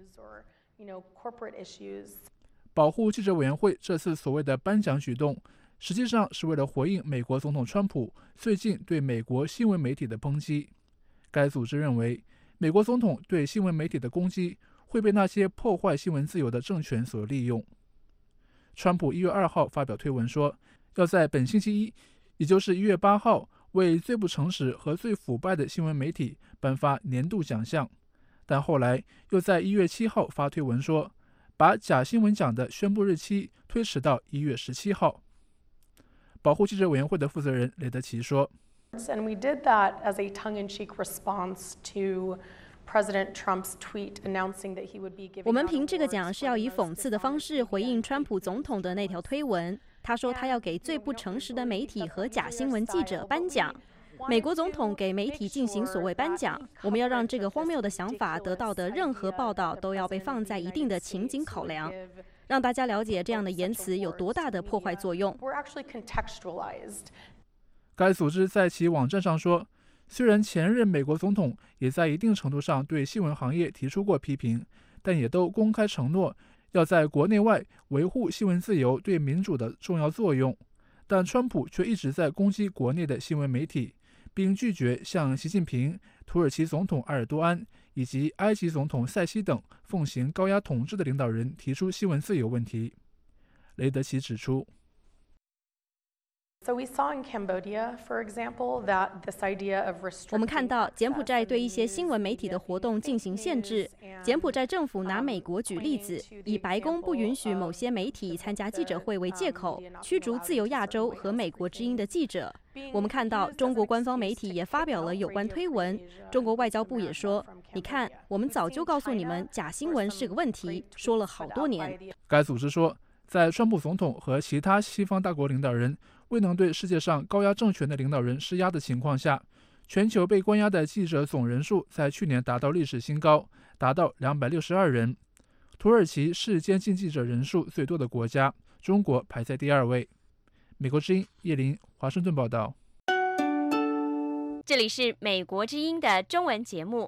保护记者委员会这次所谓的颁奖举动，实际上是为了回应美国总统川普最近对美国新闻媒体的抨击。该组织认为，美国总统对新闻媒体的攻击会被那些破坏新闻自由的政权所利用。川普1月2号发表推文说，要在本星期一，也就是1月8号，为最不诚实和最腐败的新闻媒体颁发年度奖项，但后来又在1月7号发推文说，把假新闻奖的宣布日期推迟到1月17号。保护记者委员会的负责人雷德奇说， 我们凭这个奖是要以讽刺的方式回应川普总统的那条推文。他说他要给最不诚实的媒体和假新闻记者颁奖。美国总统给媒体进行所谓颁奖，我们要让这个荒谬的想法得到的任何报道都要被放在一定的情景考量，让大家了解这样的言辞有多大的破坏作用。 该组织在其网站上说，虽然前任美国总统也在一定程度上对新闻行业提出过批评，但也都公开承诺要在国内外维护新闻自由对民主的重要作用。但川普却一直在攻击国内的新闻媒体，并拒绝向习近平、土耳其总统埃尔多安以及埃及总统塞西等奉行高压统治的领导人提出新闻自由问题。雷德奇指出， 我们看到柬埔寨对一些新闻媒体的活动进行限制。柬埔寨政府拿美国举例子，以白宫不允许某些媒体参加记者会为借口，驱逐自由亚洲和美国之音的记者。我们看到中国官方媒体也发表了有关推文，中国外交部也说，你看，我们早就告诉你们假新闻是个问题，说了好多年。 该组织说，在川普总统和其他西方大国领导人未能对世界上高压政权的领导人施压的情况下，全球被关押的记者总人数在去年达到历史新高，达到262人。土耳其是监禁记者人数最多的国家，中国排在第2位。美国之音叶林，华盛顿报道。 这里是美国之音的中文节目。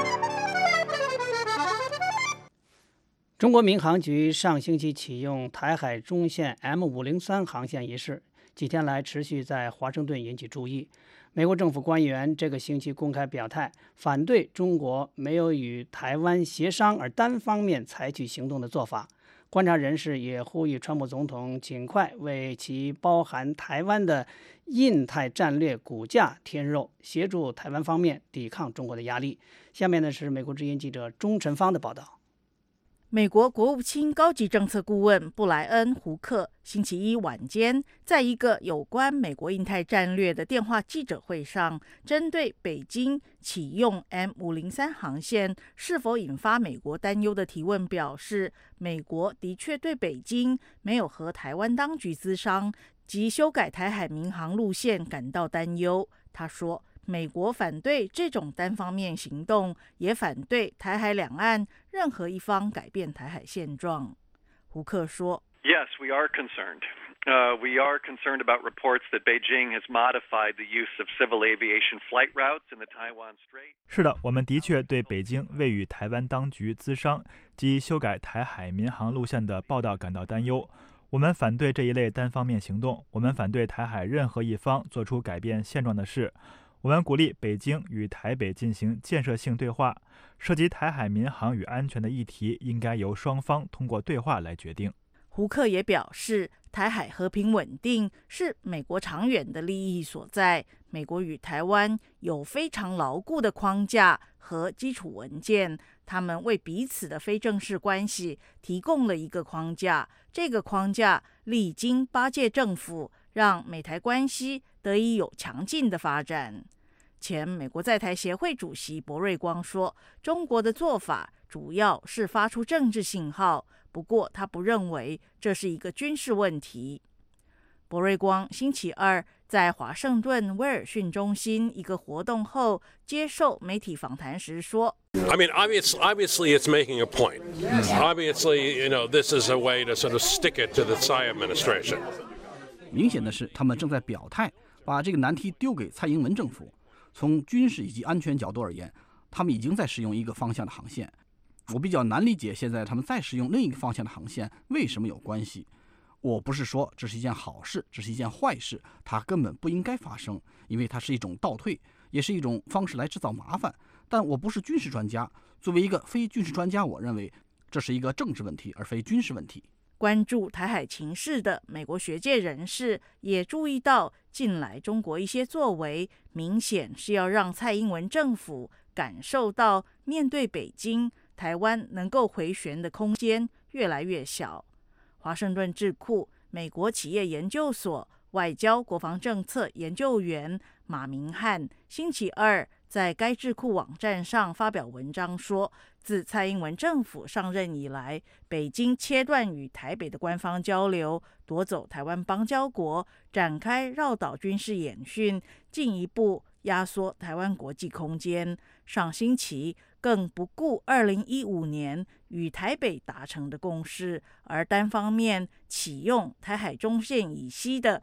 中国民航局上星期启用台海中线 M503 航线一事，几天来持续在华盛顿引起注意。美国政府官员这个星期公开表态，反对中国没有与台湾协商而单方面采取行动的做法。观察人士也呼吁川普总统尽快为其包含台湾的印太战略骨架添肉，协助台湾方面抵抗中国的压力。下面呢是美国之音记者钟晨芳的报道。 美国国务卿高级政策顾问布莱恩·胡克星期一晚间在一个有关美国印太战略的电话记者会上，针对北京启用 M503 航线是否引发美国担忧的提问表示，美国的确对北京没有和台湾当局咨商及修改台海民航路线感到担忧。他说，美国反对这种单方面行动，也反对台海两岸任何一方改变台海现状。胡克说 Yes, we are concerned. We are concerned about reports that Beijing has modified the use of civil aviation flight routes in the Taiwan Strait. 是的，我们的确对北京未与台湾当局咨商及修改台海民航路线的报道感到担忧。我们反对这一类单方面行动，我们反对台海任何一方做出改变现状的事。我们鼓励北京与台北进行建设性对话，涉及台海民航与安全的议题应该由双方通过对话来决定。 胡克也表示，台海和平稳定是美国长远的利益所在。美国与台湾有非常牢固的框架和基础文件，他们为彼此的非正式关系提供了一个框架。这个框架历经8届政府，让美台关系得以有强劲的发展。前美国在台协会主席薄瑞光说，中国的做法主要是发出政治信号，不过他不认为这是一个军事问题。薄瑞光星期二在华盛顿威尔逊中心一个活动后接受媒体访谈时说 I mean, obviously it's making a point. Obviously, this is a way to sort of stick it to the Tsai administration. 明显的是，他们正在表态，把这个难题丢给蔡英文政府。从军事以及安全角度而言，他们已经在使用一个方向的航线。我比较难理解，现在他们再使用另一个方向的航线，为什么有关系？我不是说这是一件好事，这是一件坏事，它根本不应该发生，因为它是一种倒退，也是一种方式来制造麻烦。但我不是军事专家，作为一个非军事专家，我认为这是一个政治问题，而非军事问题。 关注台海情势的美国学界人士也注意到，近来中国一些作为明显是要让蔡英文政府感受到面对北京，台湾能够回旋的空间越来越小。华盛顿智库美国企业研究所外交国防政策研究员马明翰星期二在该智库网站上发表文章说，自蔡英文政府上任以来，北京切断与台北的官方交流，夺走台湾邦交国，展开绕岛军事演训，进一步压缩台湾国际空间。上星期更不顾2015年与台北达成的共识，而单方面启用台海中线以西的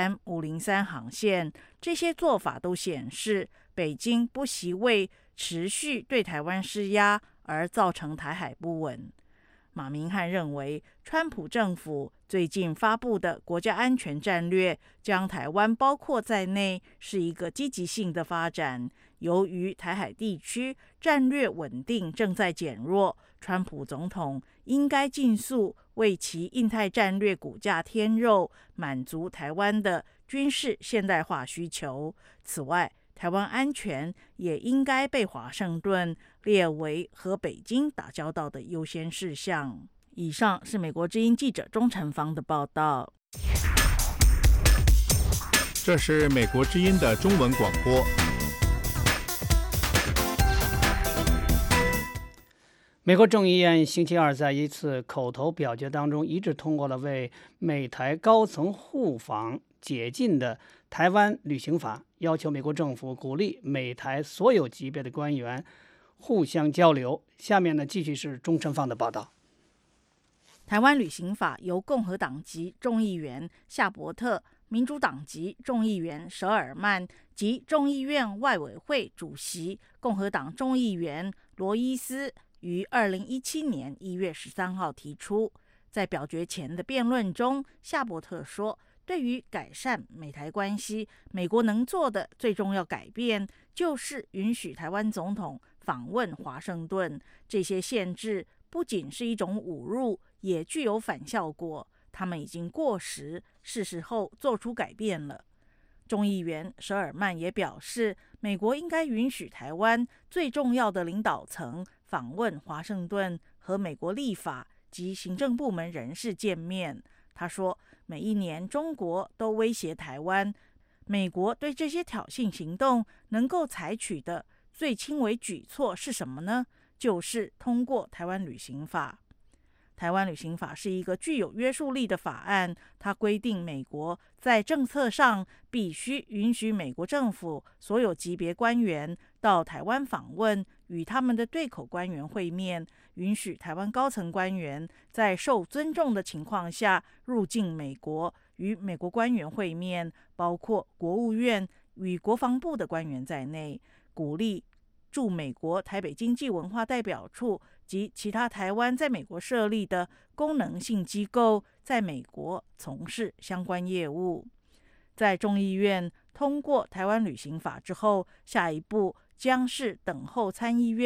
M503 航线。这些做法都显示，北京不惜为持续对台湾施压而造成台海不稳。马明翰认为，川普政府最近发布的国家安全战略将台湾包括在内，是一个积极性的发展。由于台海地区战略稳定正在减弱，川普总统应该尽速为其印太战略骨架添肉，满足台湾的军事现代化需求。此外，台湾安全也应该被华盛顿列为和北京打交道的优先事项。以上是美国之音记者钟成芳的报道。 这是美国之音的中文广播。 美国众议院星期二在一次口头表决当中一致通过了为美台高层互访解禁的台湾旅行法，要求美国政府鼓励美台所有级别的官员互相交流。下面呢，继续是钟成芳的报道。 台湾旅行法由共和党籍众议员夏伯特、民主党籍众议员舍尔曼及众议院外委会主席共和党众议员罗伊斯于2017年1月13号提出。在表决前的辩论中，夏伯特说，对于改善美台关系，美国能做的最重要改变就是允许台湾总统访问华盛顿。这些限制不仅是一种侮辱，也具有反效果，他们已经过时，是时候做出改变了。众议员舍尔曼也表示，美国应该允许台湾最重要的领导层访问华盛顿，和美国立法及行政部门人士见面。他说，每一年中国都威胁台湾，美国对这些挑衅行动能够采取的最轻微举措是什么呢？就是通过台湾旅行法。台湾旅行法是一个具有约束力的法案，它规定美国在政策上必须允许美国政府所有级别官员到台湾访问，与他们的对口官员会面，允许台湾高层官员在受尊重的情况下入境美国，与美国官员会面，包括国务院与国防部的官员在内，鼓励驻美国台北经济文化代表处及其他台湾在美国设立的功能性机构在美国从事相关业务。在众议院通过台湾旅行法之后，下一步将是等候参议院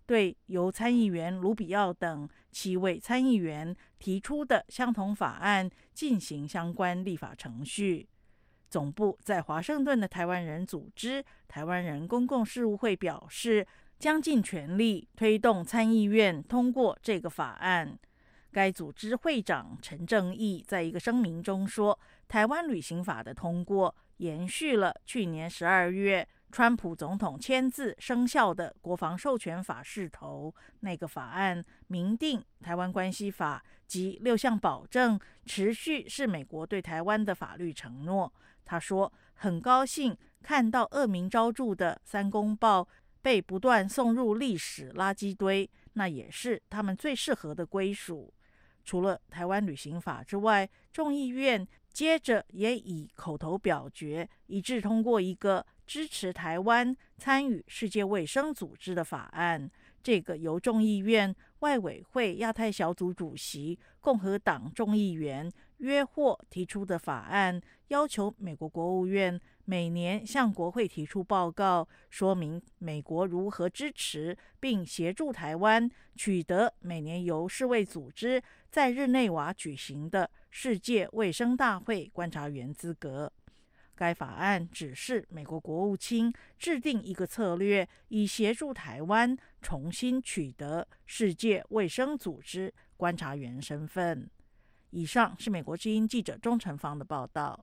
对由参议员卢比奥等7位参议员提出的相同法案进行相关立法程序。总部在华盛顿的台湾人组织台湾人公共事务会表示，将尽全力推动参议院通过这个法案。该组织会长陈正义在一个声明中说，台湾旅行法的通过延续了去年12月川普总统签字生效的国防授权法势头。那个法案明定台湾关系法及6项保证持续是美国对台湾的法律承诺。他说，很高兴看到恶名昭著的三公报被不断送入历史垃圾堆，那也是他们最适合的归属。除了台湾旅行法之外，众议院接着也以口头表决一致通过一个支持台湾参与世界卫生组织的法案。这个由众议院外委会亚太小组主席共和党众议员约霍提出的法案，要求美国国务院每年向国会提出报告，说明美国如何支持并协助台湾取得每年由世卫组织在日内瓦举行的世界卫生大会观察员资格。该法案指示美国国务卿制定一个策略，以协助台湾重新取得世界卫生组织观察员身份。以上是美国之音记者钟成芳的报道。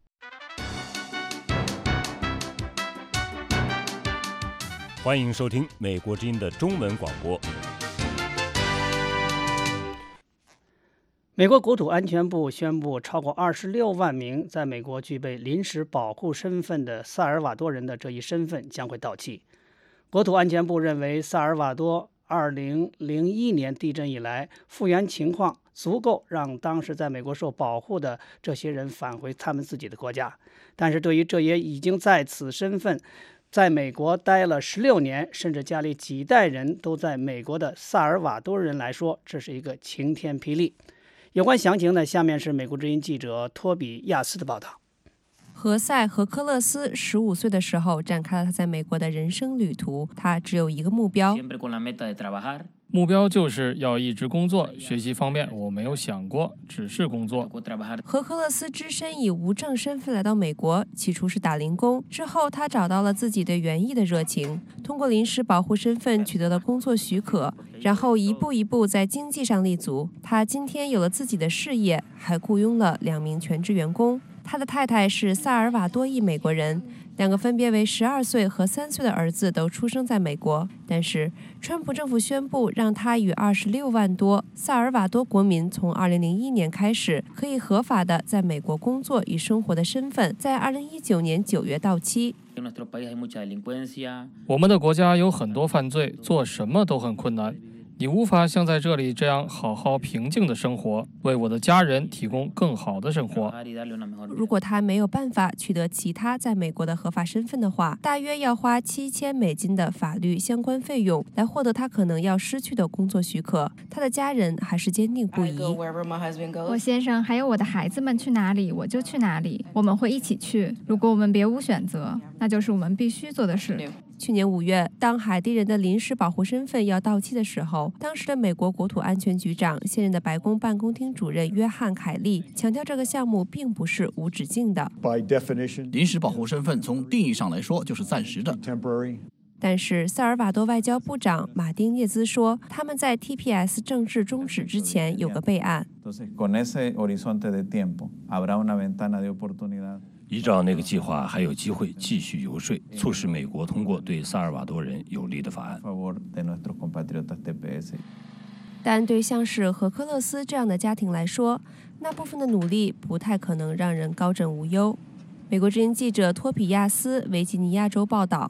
欢迎收听美国之音的中文广播。 美国国土安全部宣布，超过26万名在美国具备临时保护身份的萨尔瓦多人的这一身份将会到期。国土安全部认为，萨尔瓦多2001年地震以来复原情况足够让当时在美国受保护的这些人返回他们自己的国家。但是对于这些已经在此身份在美国待了16年，甚至家里几代人都在美国的萨尔瓦多人来说，这是一个晴天霹雳。有关详情呢，下面是美国之音记者托比亚斯的报道。 何塞·何克勒斯15岁的时候展开了他在美国的人生旅途。他只有一个目标， 目标就是要一直工作。学习方面我没有想过，只是工作。 何克勒斯只身以无证身份来到美国，起初是打零工，之后他找到了自己对园艺的热情，通过临时保护身份取得了工作许可，然后一步一步在经济上立足。他今天有了自己的事业，还雇佣了2名全职员工。他的太太是萨尔瓦多裔美国人，2个分别为12岁和3岁的儿子都出生在美国。但是川普政府宣布，让他与26万多萨尔瓦多国民从2001年开始可以合法的在美国工作与生活的身份，在2019年9月到期。 我们的国家有很多犯罪，做什么都很困难。你无法像在这里这样好好平静的生活，为我的家人提供更好的生活。 如果他没有办法取得其他在美国的合法身份的话，大约要花$7000的法律相关费用来获得他可能要失去的工作许可。他的家人还是坚定不移。 我先生还有我的孩子们去哪里，我就去哪里，我们会一起去。如果我们别无选择，那就是我们必须做的事。 去年5月，当海地人的临时保护身份要到期的时候，当时的美国国土安全局长、现任的白宫办公厅主任约翰·凯利强调，这个项目并不是无止境的。 临时保护身份从定义上来说就是暂时的。 但是萨尔瓦多外交部长马丁涅兹说，他们在 TPS 正式终止之前有个备案。 依照那个计划，还有机会继续游说，促使美国通过对萨尔瓦多人有利的法案。 但对像是何克勒斯这样的家庭来说，那部分的努力不太可能让人高枕无忧。美国之音记者托比亚斯，维吉尼亚州报道。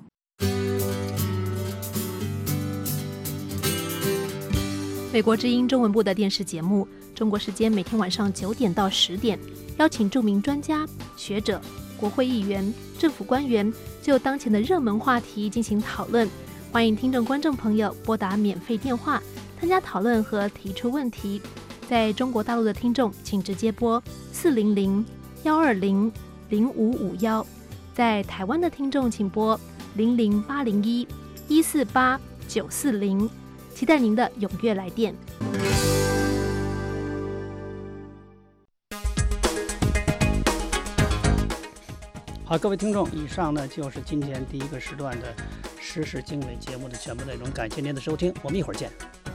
美国之音中文部的电视节目，中国时间每天晚上9点到10点，邀请著名专家、学者、国会议员、政府官员就当前的热门话题进行讨论。欢迎听众观众朋友拨打免费电话参加讨论和提出问题。在中国大陆的听众，请直接拨400-120-0551；在台湾的听众，请拨00801-148-940。 期待您的踊跃来电。 好，各位听众，以上呢就是今天第一个时段的时事经纬节目的全部内容，感谢您的收听，我们一会儿见。